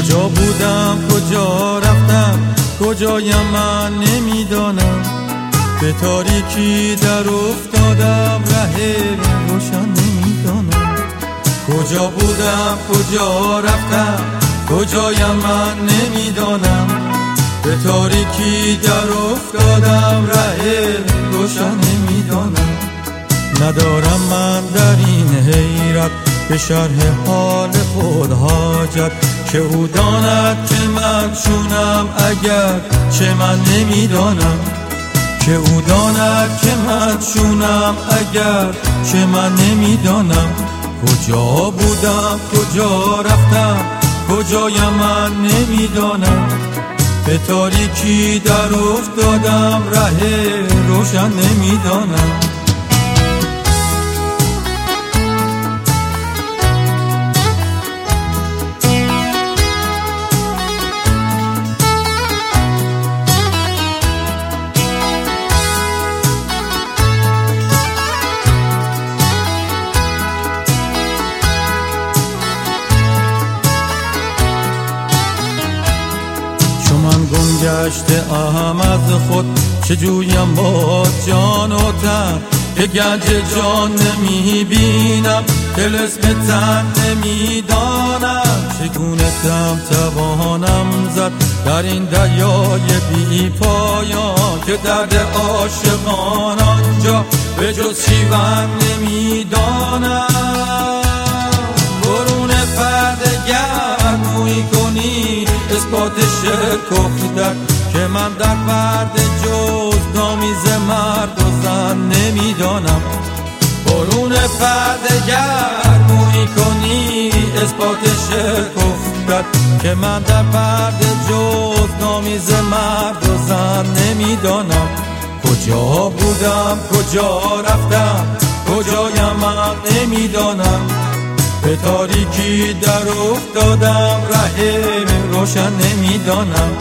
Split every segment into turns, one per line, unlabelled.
کجا بودم کجا رفتم کجایم من نمیدانم، به تاریکی در افتادم ره روشن نمیدانم. کجا بودم کجا رفتم کجایم من نمیدانم، به تاریکی در افتادم ره روشن نمیدانم. ندارم من در این حیرت به شرح حال خود حاجت، که او داند که من چونم اگر چه من نمیدانم، که او داند که من چونم اگر چه من نمیدانم. کجا بودم کجا رفتم کجایم من نمیدانم، به تاریکی در افتادم ره روشن نمیدانم. گشته ام از خود چه جویم با جان و تن، که گنج جان نمی بینم طلسم تن نمی دانم. چگونه توانم زد در این دریای بی پایان، که درد عاشقان آنجا به جز شیون نمی دانم. برون پرده گرمویی کنی اثبات شرک افتد، که من در پرده جز نامیز مرد و زن نمیدانم. برون پرده گرمویی کنی اثبات شرک افتد، که من در پرده جز نامیز مرد و زن نمیدانم. کجا بودم کجا رفتم کجایم من نمیدانم، به تاریکی در افتادم ره روشن نمیدانم.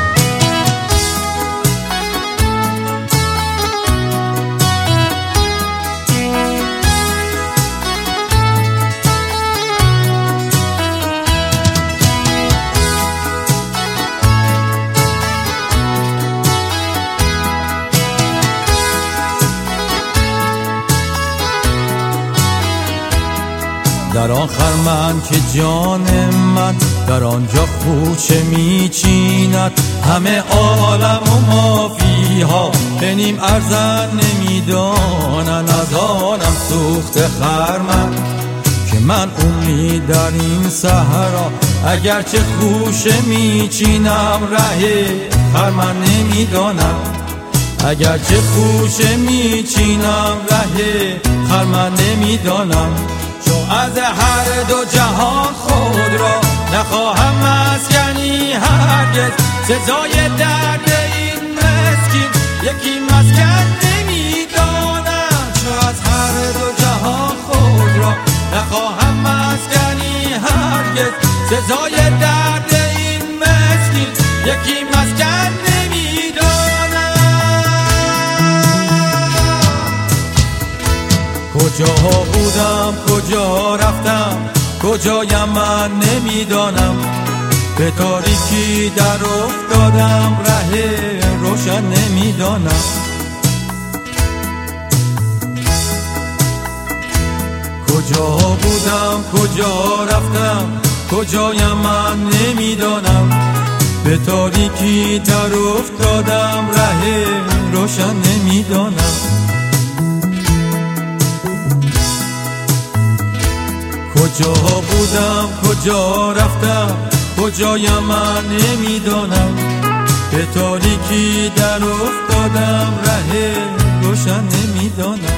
در آن خرمن که جان من در آنجا خوشه میچیند، همه عالم و مافیها به نیم ارزن نمیدانن. از آنم سوخت خرمن که من امید در این صحرا، اگرچه خوشه میچینم ره خرمن نمیدانم. اگرچه خوشه میچینم ره خرمن نمیدانم. چون از هر دو جهان خود را نخواهم مسکنی هرگز، سزای درد این مسکین یکی مسکن نمیدانم. چون از هر دو جهان خود را نخواهم مسکنی هرگز، سزای درد این مسکین یکی مسکن نمیدانم. کجا بودم کجا رفتم کجایم من نمیدانم، به تاریکی در افتادم ره روشن نمیدانم. کجا بودم کجا رفتم کجایم من نمیدانم، به تاریکی در افتادم ره روشن نمیدانم. کجا بودم کجا رفتم کجایم من نمیدانم، به تاریکی در افتادم ره روشن نمیدانم.